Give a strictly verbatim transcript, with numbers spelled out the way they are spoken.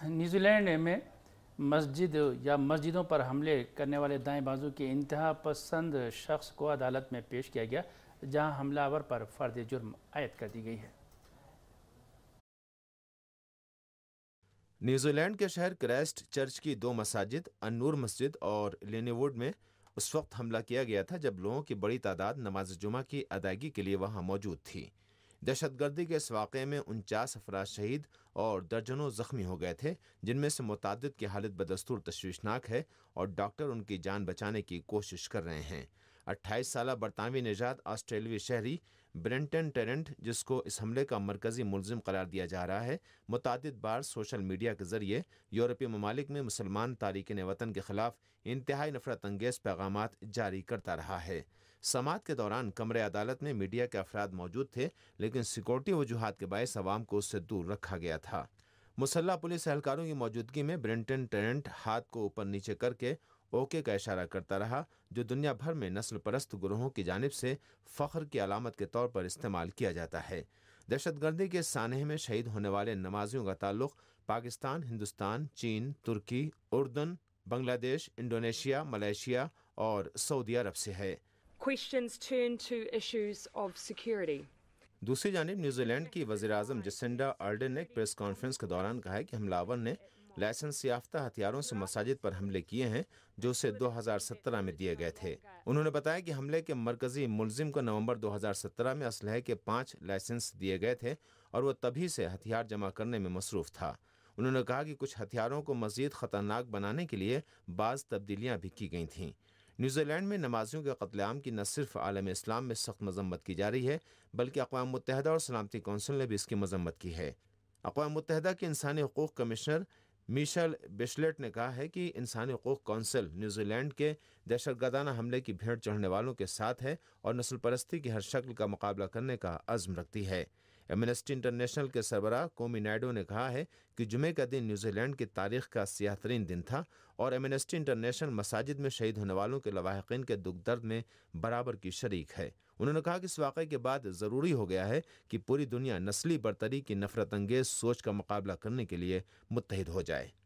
New Zealand میں مسجد یا مسجدوں پر حملے کرنے والے دائیں بازو کے انتہا پسند شخص کو عدالت میں پیش کیا گیا، جہاں حملہ آور پر فرد جرم عائد کر دی گئی ہے۔ نیوزی لینڈ کے شہر کرائسٹ چرچ کی دو مساجد النور مسجد اور لینی ووڈ میں اس وقت حملہ کیا گیا تھا جب لوگوں کی بڑی تعداد نماز جمعہ کی ادائیگی کے لیے وہاں موجود تھی۔ دہشت گردی کے اس واقعے میں انچاس افراد شہید اور درجنوں زخمی ہو گئے تھے، جن میں سے متعدد کی حالت بدستور تشویشناک ہے اور ڈاکٹر ان کی جان بچانے کی کوشش کر رہے ہیں۔ اٹھائیس سالہ برطانوی نژاد آسٹریلوی شہری برینٹن ٹیرنٹ، جس کو اس حملے کا مرکزی ملزم قرار دیا جا رہا ہے، متعدد بار سوشل میڈیا کے ذریعے یورپی ممالک میں مسلمان تارکین وطن کے خلاف انتہائی نفرت انگیز پیغامات جاری کرتا رہا ہے۔ سماعت کے دوران کمرے عدالت میں میڈیا کے افراد موجود تھے، لیکن سیکورٹی وجوہات کے باعث عوام کو اس سے دور رکھا گیا تھا۔ مسلح پولیس اہلکاروں کی موجودگی میں برینٹن ٹیرنٹ ہاتھ کو اوپر نیچے کر کے اوکے کا اشارہ کرتا رہا، جو دنیا بھر میں نسل پرست گروہوں کی جانب سے فخر کی علامت کے طور پر استعمال کیا جاتا ہے۔ دہشت گردی کے سانحے میں شہید ہونے والے نمازیوں کا تعلق پاکستان، ہندوستان، چین، ترکی، اردن، بنگلہ دیش، انڈونیشیا، ملائیشیا اور سعودی عرب سے ہے۔ Questions turn to issues of security. دوسری جانب نیوزی لینڈ کی وزیر اعظم جسنڈا آرڈن نے ایک پریس کانفرنس کے دوران کہا ہے کہ حملہ آور نے لائسنس یافتہ ہتھیاروں سے مساجد پر حملے کیے ہیں جو اسے دو ہزار سترہ میں دیے گئے تھے۔ انہوں نے بتایا کہ حملے کے مرکزی ملزم کو نومبر دو ہزار سترہ میں اسلحے کے پانچ لائسنس دیے گئے تھے اور وہ تبھی سے ہتھیار جمع کرنے میں مصروف تھا۔ انہوں نے کہا کہ کچھ ہتھیاروں کو مزید خطرناک بنانے کے لیے بعض تبدیلیاں بھی کی گئی تھیں۔ نیوزی لینڈ میں نمازیوں کے قتل عام کی نہ صرف عالم اسلام میں سخت مذمت کی جا رہی ہے، بلکہ اقوام متحدہ اور سلامتی کونسل نے بھی اس کی مذمت کی ہے۔ اقوام متحدہ کے انسانی حقوق کمشنر میشل بیشلیٹ نے کہا ہے کہ انسانی حقوق کونسل نیوزی لینڈ کے دہشت گردانہ حملے کی بھیڑ چڑھنے والوں کے ساتھ ہے اور نسل پرستی کی ہر شکل کا مقابلہ کرنے کا عزم رکھتی ہے۔ ایمنسٹی انٹرنیشنل کے سربراہ کومی نائیڈو نے کہا ہے کہ جمعے کا دن نیوزی لینڈ کی تاریخ کا سیاہ ترین دن تھا اور ایمنسٹی انٹرنیشنل مساجد میں شہید ہونے والوں کے لواحقین کے دکھ درد میں برابر کی شریک ہے۔ انہوں نے کہا کہ اس واقعے کے بعد ضروری ہو گیا ہے کہ پوری دنیا نسلی برتری کی نفرت انگیز سوچ کا مقابلہ کرنے کے لیے متحد ہو جائے۔